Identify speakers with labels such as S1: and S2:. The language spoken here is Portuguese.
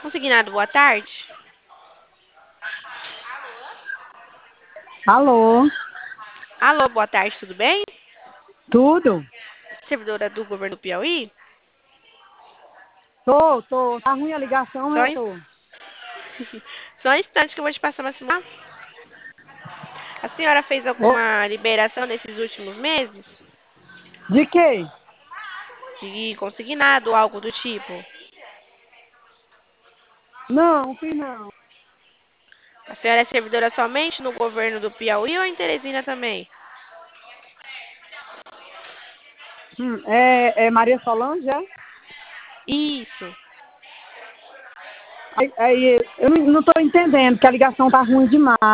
S1: Consignado, boa tarde.
S2: Alô?
S1: Alô, boa tarde, tudo bem?
S2: Tudo?
S1: Servidora do governo do Piauí?
S2: Tô. Tá ruim a ligação, mas
S1: Só,
S2: eu
S1: um-
S2: tô.
S1: só um instante que eu vou te passar uma semana. A senhora fez
S2: Ô,
S1: alguma liberação nesses últimos meses?
S2: de quê?
S1: De consignado ou algo do tipo?
S2: Não, fiz não.
S1: A senhora é servidora somente no governo do Piauí ou em Teresina também?
S2: É Maria Solange, é?
S1: Isso.
S2: Aí, eu não tô entendendo, que a ligação tá ruim demais.